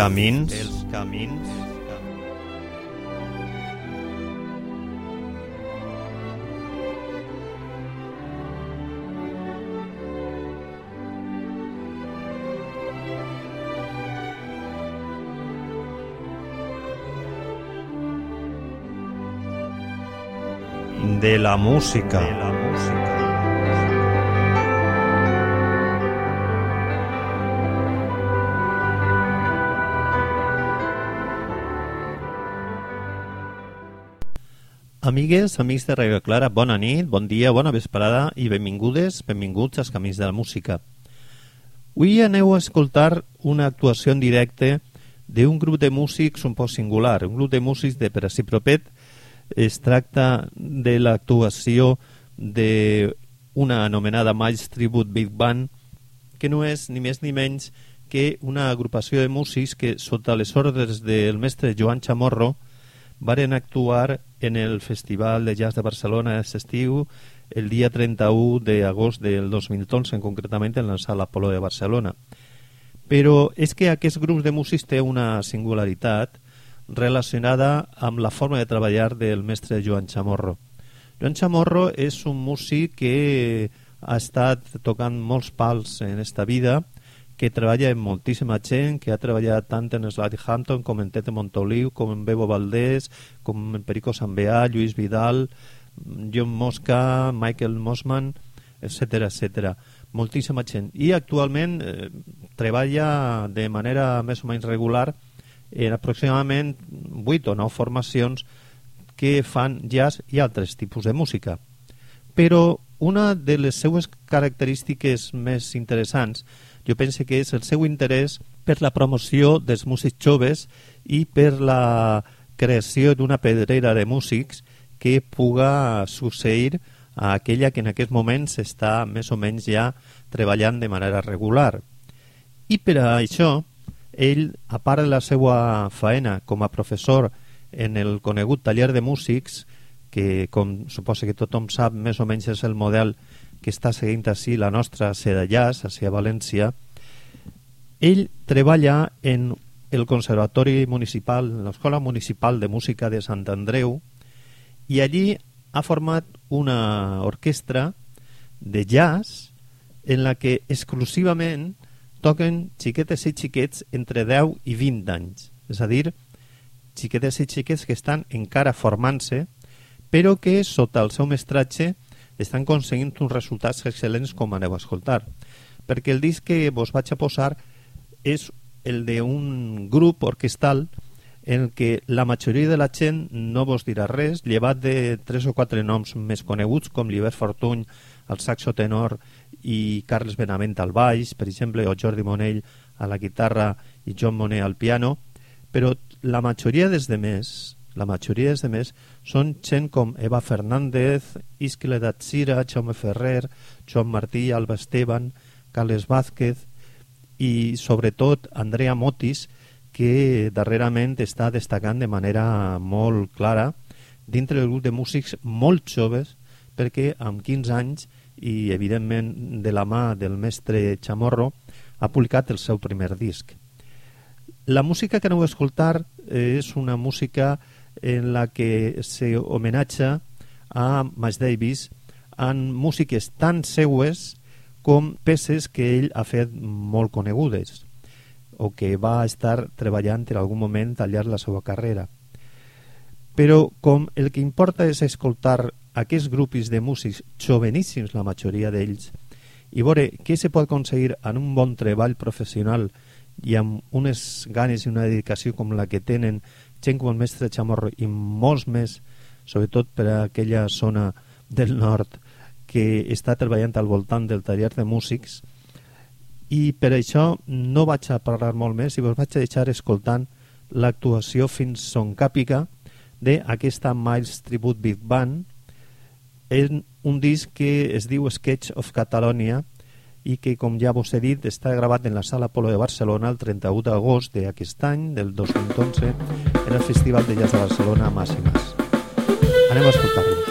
camins. De la música. Amigues, amics de Radio Clara, bona nit, bon dia, bona vesprada i benvinguts als Camins de la Música. Avui aneu a escoltar una actuació en directe d'un grup de músics un poc singular, un grup de músics de per ací propet. Es tracta de l'actuació d'una anomenada Miles Tribute Big Band, que no és ni més ni menys que una agrupació de músics que, sota les ordres del mestre Joan Chamorro, varen actuar en el Festival de Jazz de Barcelona aquest estiu el dia 31 d'agost del 2011, concretament en la Sala Apolo de Barcelona. Però és que aquest grup de músics té una singularitat relacionada amb la forma de treballar del mestre Joan Chamorro. Joan Chamorro és un músic que ha estat tocant molts pals en esta vida, que treballa amb moltíssima gent, que ha treballat tant en Slade Hampton com en Tete Montoliu, com en Bebo Valdés, com en Perico Sambeà, Lluís Vidal, John Mosca, Michael Mosman, etc. etc. Moltíssima gent. I actualment treballa de manera més o menys regular en aproximadament 8 o 9 formacions que fan jazz i altres tipus de música. Però una de les seues característiques més interessants, jo penso que és el seu interès per la promoció dels músics joves i per la creació d'una pedrera de músics que puga succeir a aquella que en aquests moments està més o menys ja treballant de manera regular. I per a això, ell, a part de la seva faena com a professor en el conegut taller de músics, que com suposa que tothom sap més o menys és el model que està seguint així la nostra Seda Jazz, així a València, ell treballa en el Conservatori Municipal, en l'Escola Municipal de Música de Sant Andreu, i allí ha format una orquestra de jazz en la que exclusivament toquen xiquetes i xiquets entre 10 i 20 anys, és a dir, xiquetes i xiquets que estan encara formant-se, però que sota el seu mestratge estan aconseguint uns resultats excel·lents, com aneu a escoltar. Perquè el disc que vos vaig a posar és el d'un grup orquestal en què la majoria de la gent no vos dirà res, llevat de 3 o 4 noms més coneguts, com Llibert Fortuny al saxo tenor i Carles Benavent al baix, per exemple, o Jordi Monell a la guitarra i John Monet al piano, però la majoria dels demés són gent com Eva Fernández, Isquile Datsira, Jaume Ferrer, Joan Martí, Alba Esteban, Carles Vázquez i sobretot Andrea Motis, que darrerament està destacant de manera molt clara dintre del grup de músics molt joves, perquè amb 15 anys i evidentment de la mà del mestre Chamorro ha publicat el seu primer disc. La música que aneu a escoltar és una música en la que se homenatja a Miles Davis en músiques tan seues com peces que ell ha fet molt conegudes o que va estar treballant en algun moment al llarg de la seva carrera. Però com el que importa és escoltar aquests grupis de músics joveníssims, la majoria d'ells, i veure què se pot aconseguir en un bon treball professional i amb unes ganes i una dedicació com la que tenen gent com el mestre Chamorro i molts més, sobretot per a aquella zona del nord que està treballant al voltant del taller de músics. I per això no vaig a parlar molt més i vos vaig a deixar escoltant l'actuació fins son càpiga d'aquesta Miles Tribute Big Band en un disc que es diu Sketch of Catalonia i que, com ja vos he dit, està gravat en la Sala Apolo de Barcelona el 31 d'agost d'aquest any, del 2011, en el Festival de Jazz de Barcelona a Màximes. Anem a escoltar-los.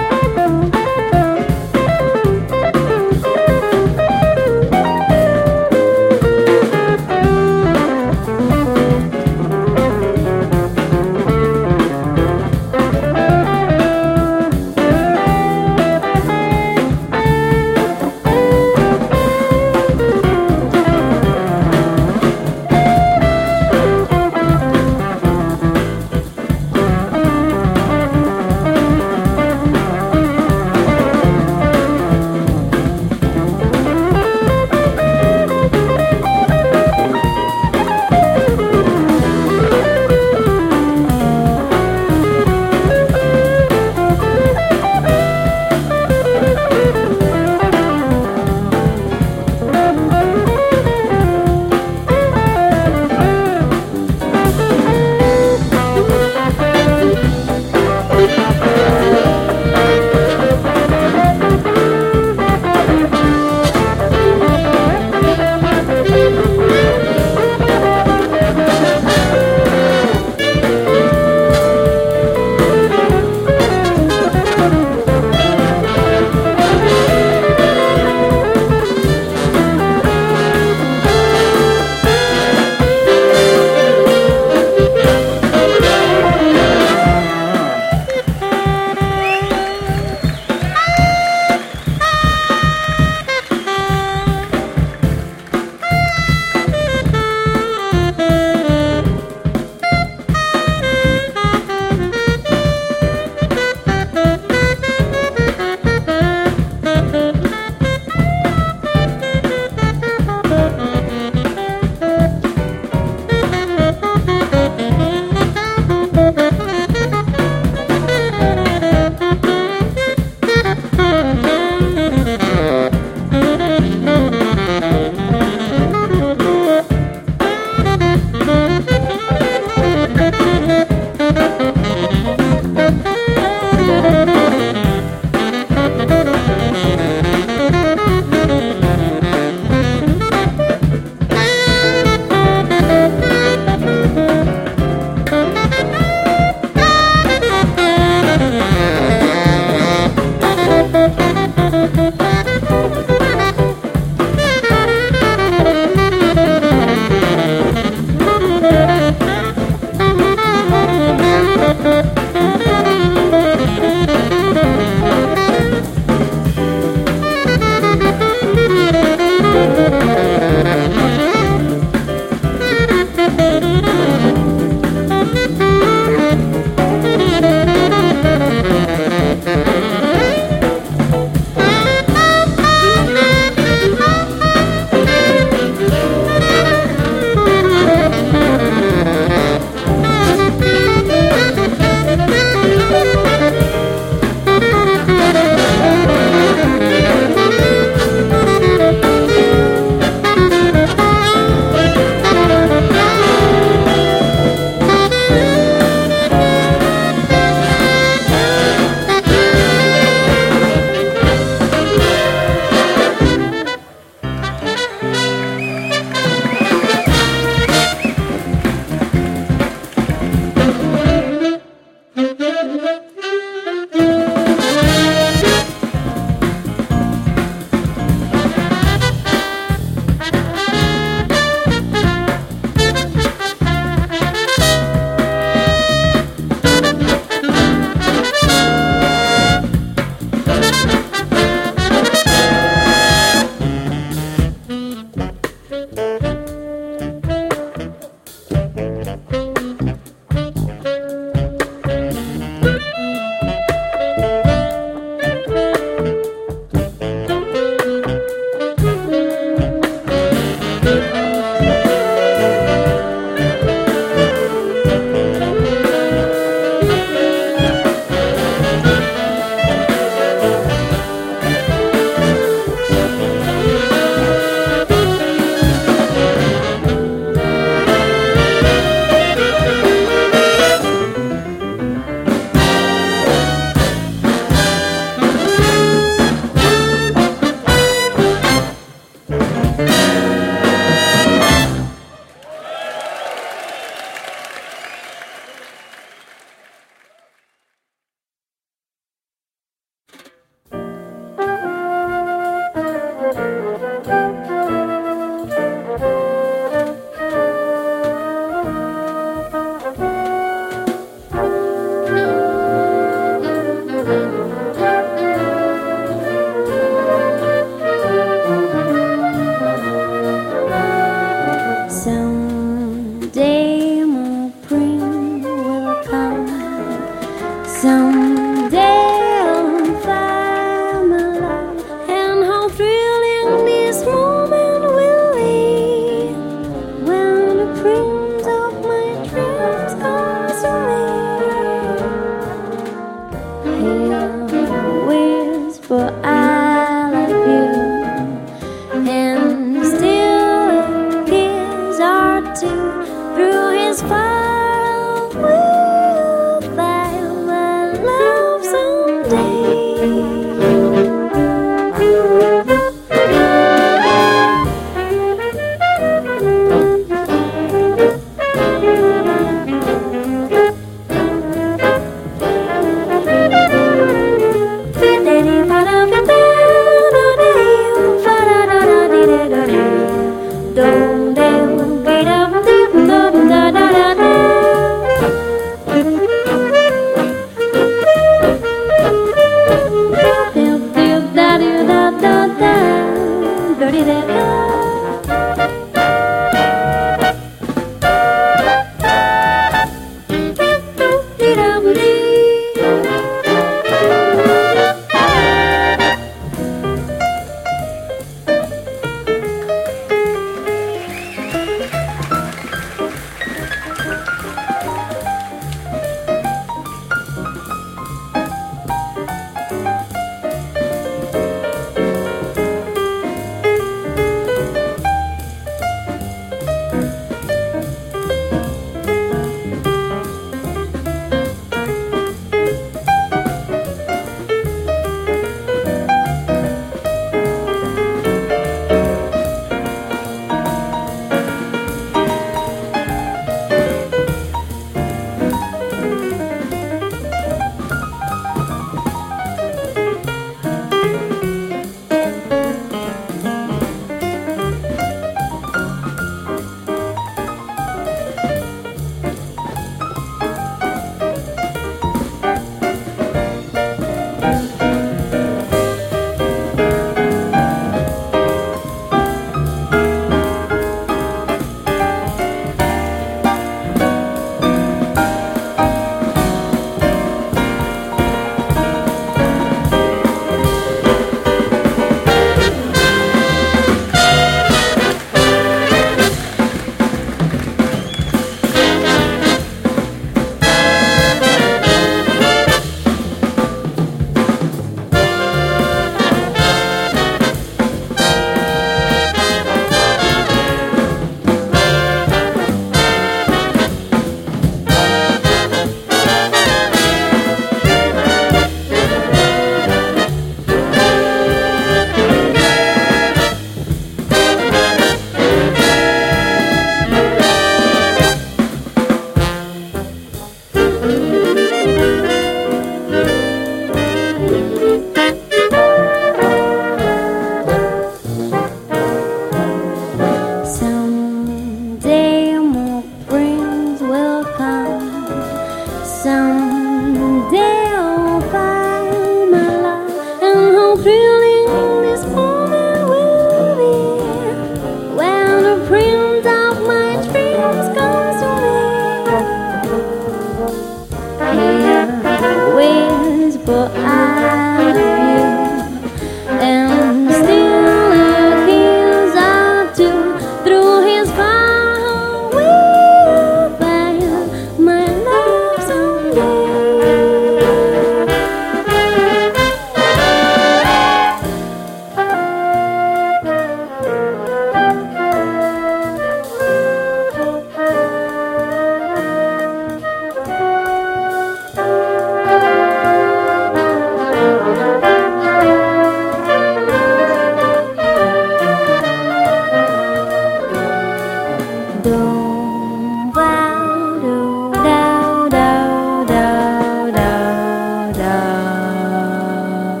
Đông vào đâu đau đau đau đau đau.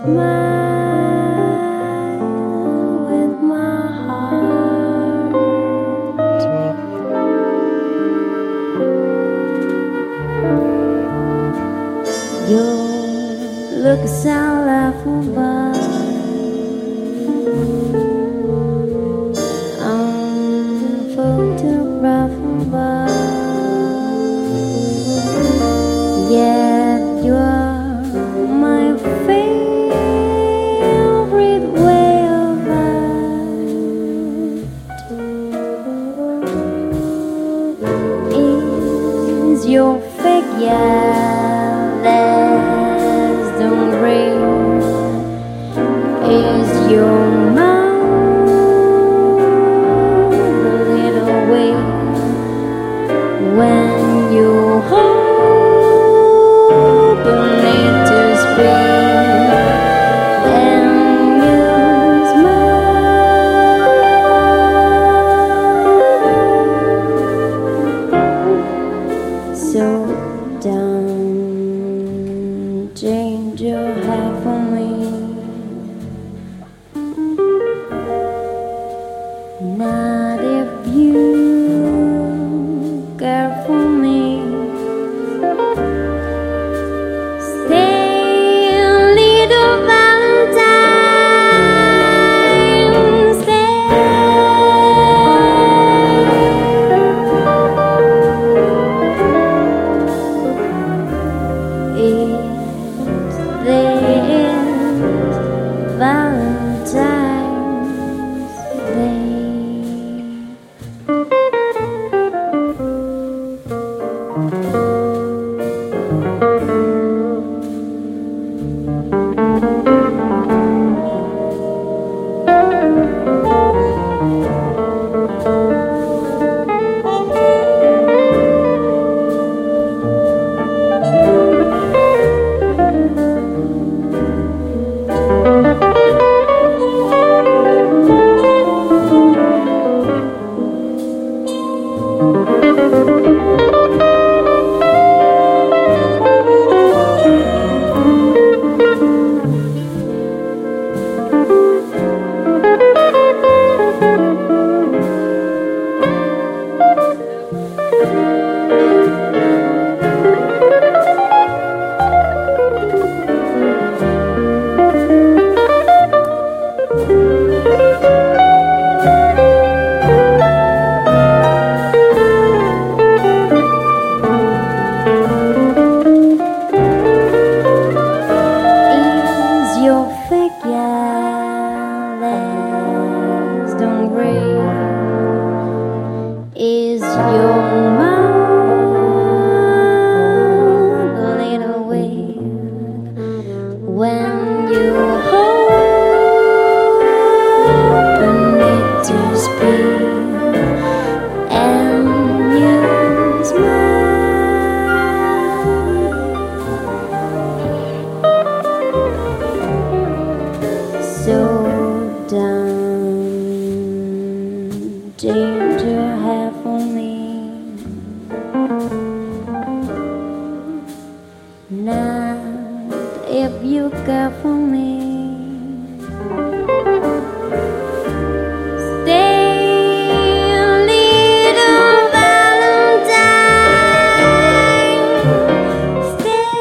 smile with my heart. Your looks are laughable. Unphotographable. Yet you are my favorite way of art. Is your figure less than real? Is your mouth a little weak when you open it to speak and you smile? So don't change your hair for me. Not if you care for me. Stay, little Valentine. Stay. It's this Valentine's Day. Is your figure less than real? Is your mouth a little weak when you open it to speak and you smile? So don't change your hair for me. Not if you care for me. Stay, little Valentine.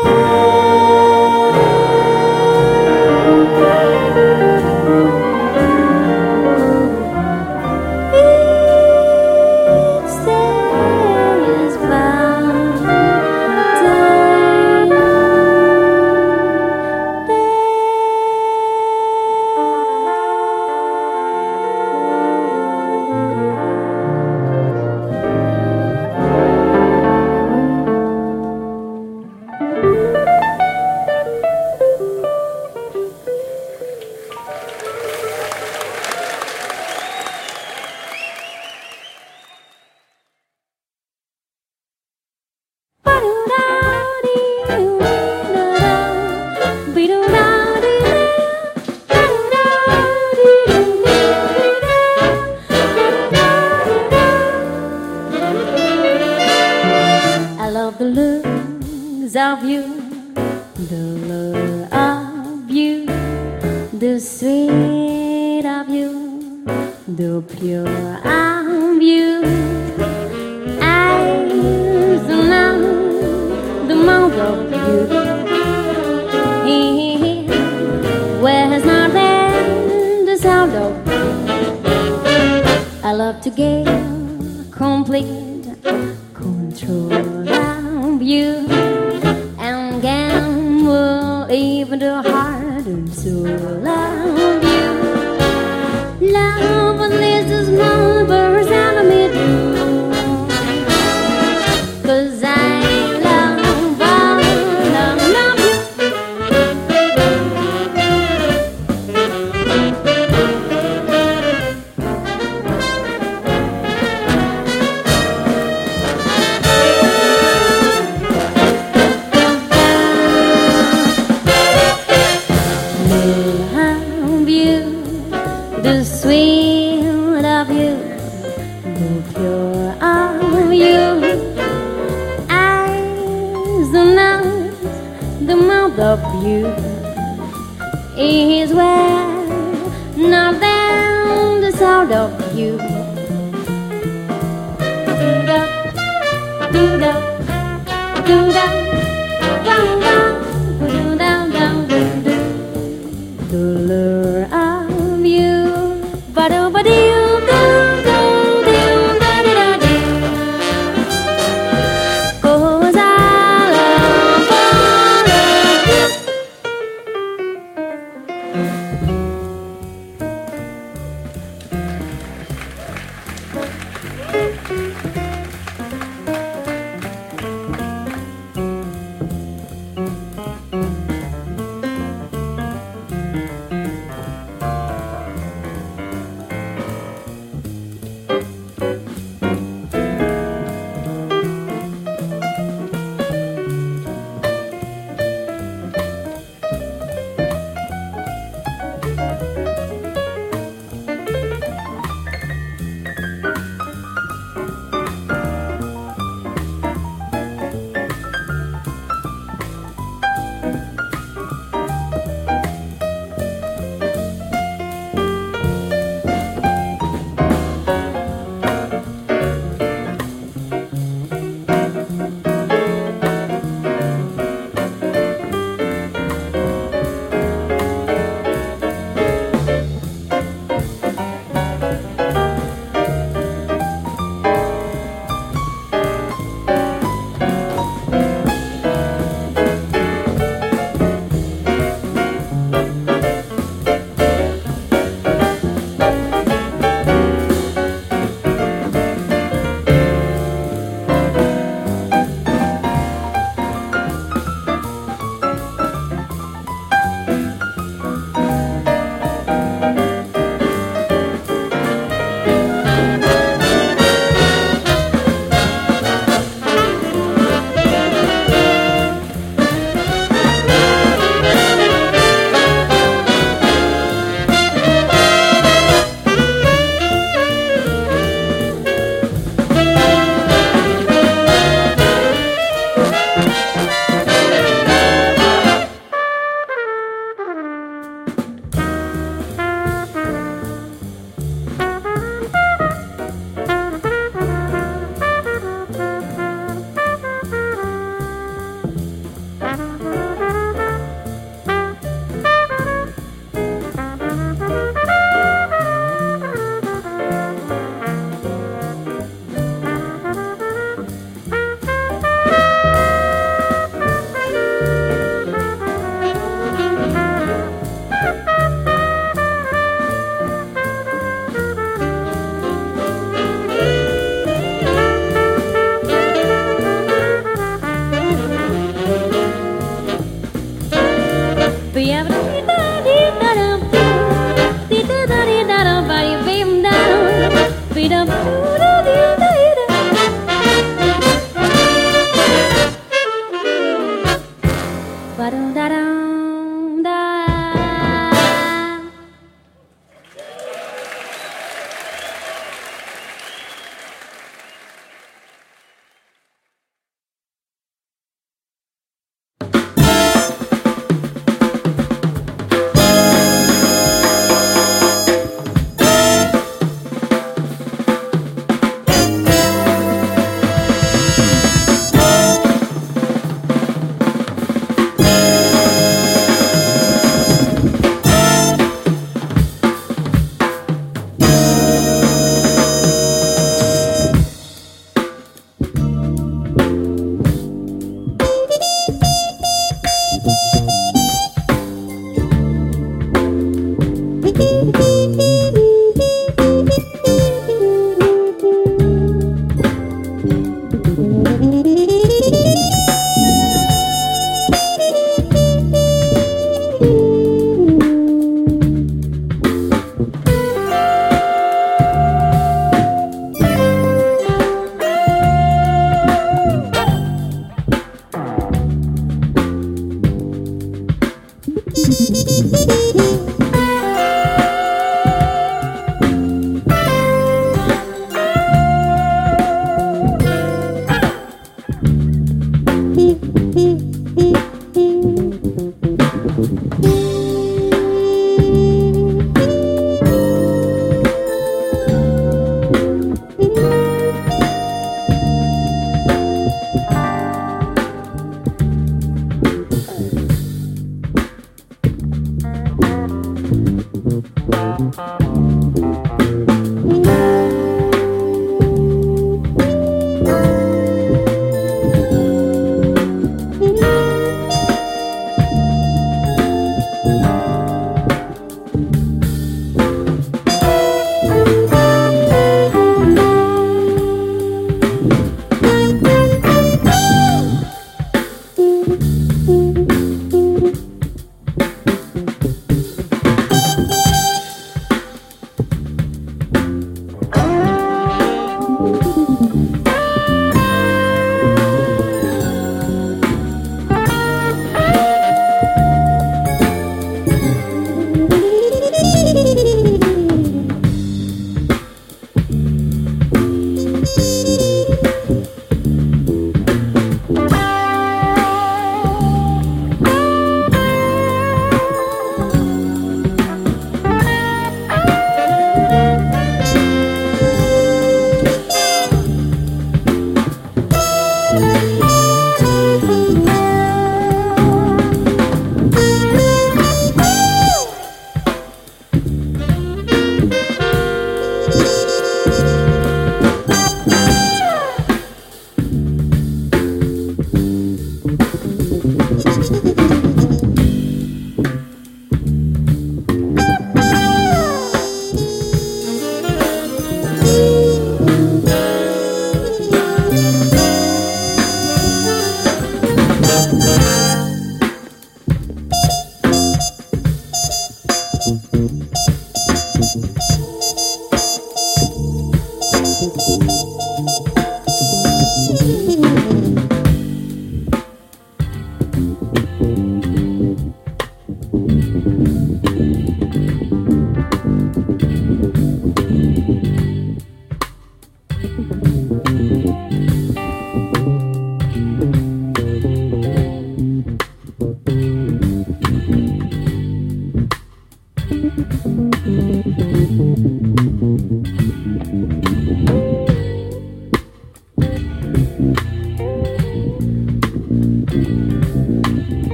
I love the looks of you, the look of you. the sweet of you, the pure of you. Eyes now, the mouth of you. Where's not there the sound of you? I love to get complete control of you and gamble even the heart and soul of you. Love at least as small percent of me do. 'Cause I love you. Love you, the sweet of you, the pure of you. Eyes the nose, the mouth of you is where not then the sound of you. Do-da, do-da, do-da, do-da, do-da, do-da. The lure of you, ba-do-ba-dee-doo-doo-doo-doo-da-dee-da-dee. 'Cause I love you.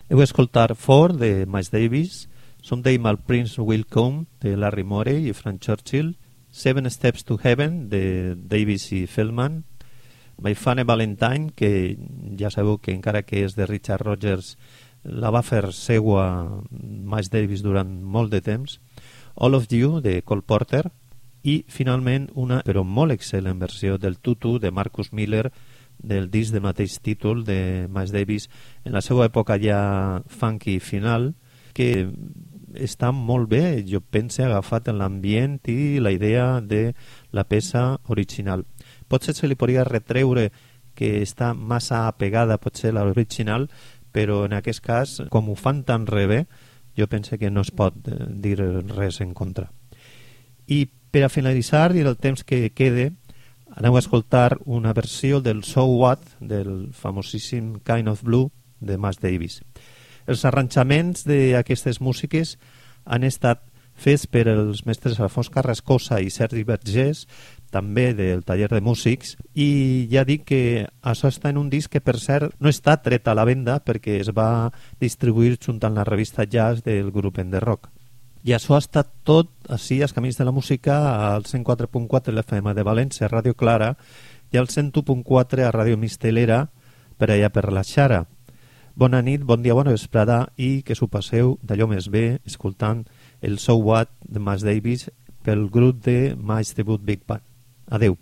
Heu escoltat Four de Miles Davis, Someday My Prince Will Come de Larry Morey i Frank Churchill, Seven Steps to Heaven de Davis i Feldman, My Funny Valentine, que ja sabeu que encara que és de Richard Rodgers la va fer seua Miles Davis durant molt de temps, All of You de Cole Porter i finalment una però molt excel·lent versió del Tutu de Marcus Miller del disc de mateix títol de Miles Davis en la seva època ja funky final, que està molt bé, jo pense, agafat en l'ambient i la idea de la peça original. Potser se li podria retreure que està massa apegada potser a l'original, però en aquest cas, com ho fan tan bé, jo pense que no es pot dir res en contra. I per a finalitzar, i el temps que quede, aneu a escoltar una versió del So What, del famosíssim Kind of Blue de Miles Davis. Els arranjaments d'aquestes músiques han estat fets per els mestres Alfons Carrascosa i Sergi Vergés, també del taller de músics, i ja dic que això està en un disc que, per cert, no està tret a la venda perquè es va distribuir junt amb la revista Jazz del grup de rock. I això ha estat tot així als Camins de la Música al 104.4 l'FM de València, a Ràdio Clara, i al 101.4 a Ràdio Mistelera, per allà per la Xara. Bona nit, bon dia, bona vesprada i que s'ho passeu d'allò més bé escoltant el So What de Miles Davis pel grup de Miles Tribute Big Band. Adeu.